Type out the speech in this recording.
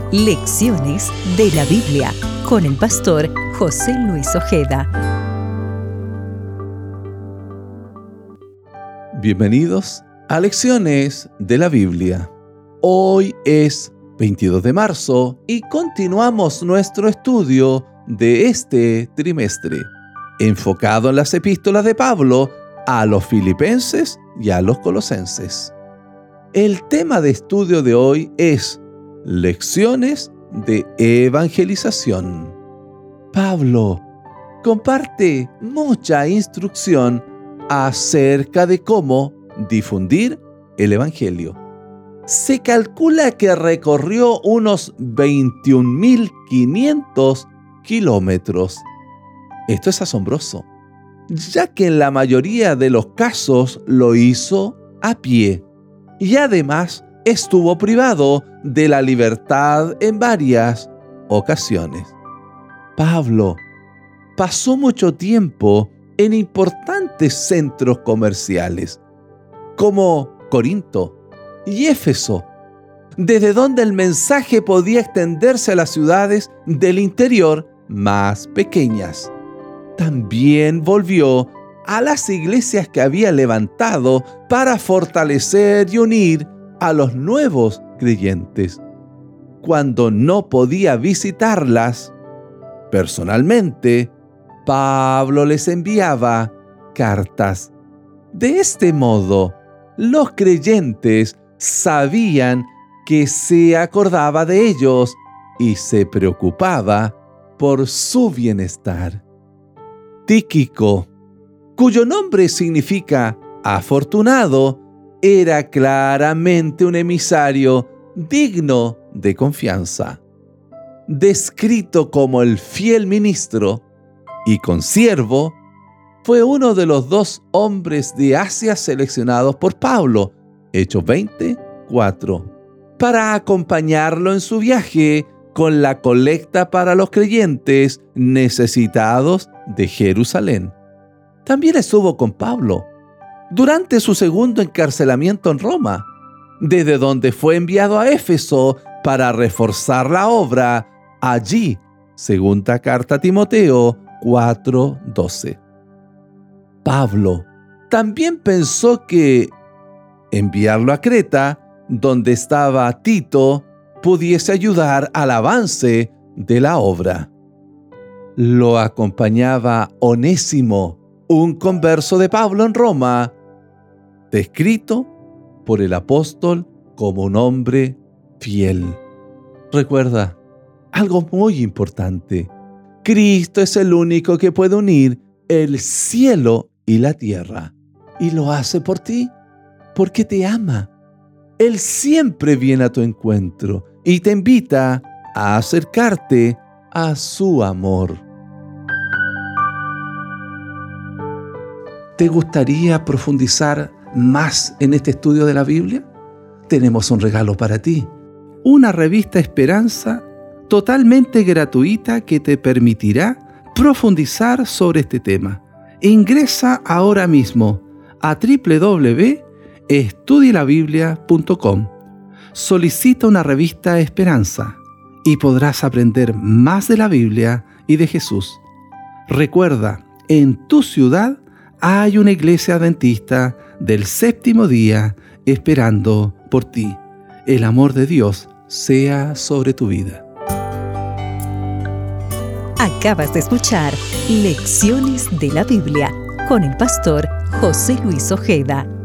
Lecciones de la Biblia con el pastor José Luis Ojeda. Bienvenidos a Lecciones de la Biblia. Hoy es 22 de marzo y continuamos nuestro estudio de este trimestre, enfocado en las epístolas de Pablo a los filipenses y a los colosenses. El tema de estudio de hoy es Lecciones de evangelización. Pablo comparte mucha instrucción acerca de cómo difundir el evangelio. Se calcula que recorrió unos 21.500 kilómetros. Esto es asombroso, ya que en la mayoría de los casos lo hizo a pie y además estuvo privado de la libertad en varias ocasiones. Pablo pasó mucho tiempo en importantes centros comerciales, como Corinto y Éfeso, desde donde el mensaje podía extenderse a las ciudades del interior más pequeñas. También volvió a las iglesias que había levantado para fortalecer y unir a los nuevos creyentes. Cuando no podía visitarlas personalmente, Pablo les enviaba cartas. De este modo, los creyentes sabían que se acordaba de ellos y se preocupaba por su bienestar. Tíquico, cuyo nombre significa afortunado, era claramente un emisario digno de confianza. Descrito como el fiel ministro y consiervo, fue uno de los 2 hombres de Asia seleccionados por Pablo, Hechos 20:4, para acompañarlo en su viaje con la colecta para los creyentes necesitados de Jerusalén. También estuvo con Pablo durante su segundo encarcelamiento en Roma, desde donde fue enviado a Éfeso para reforzar la obra allí. Segunda carta a Timoteo 4:12. Pablo también pensó que enviarlo a Creta, donde estaba Tito, pudiese ayudar al avance de la obra. Lo acompañaba Onésimo, un converso de Pablo en Roma, descrito por el apóstol como un hombre fiel. Recuerda algo muy importante: Cristo es el único que puede unir el cielo y la tierra, y lo hace por ti, porque te ama. Él siempre viene a tu encuentro y te invita a acercarte a su amor. ¿Te gustaría profundizar más en este estudio de la Biblia? Tenemos un regalo para ti: una revista Esperanza totalmente gratuita que te permitirá profundizar sobre este tema. Ingresa ahora mismo a www.estudielabiblia.com. Solicita una revista Esperanza y podrás aprender más de la Biblia y de Jesús. Recuerda, en tu ciudad hay una iglesia adventista del séptimo día esperando por ti. El amor de Dios sea sobre tu vida. Acabas de escuchar Lecciones de la Biblia con el pastor José Luis Ojeda.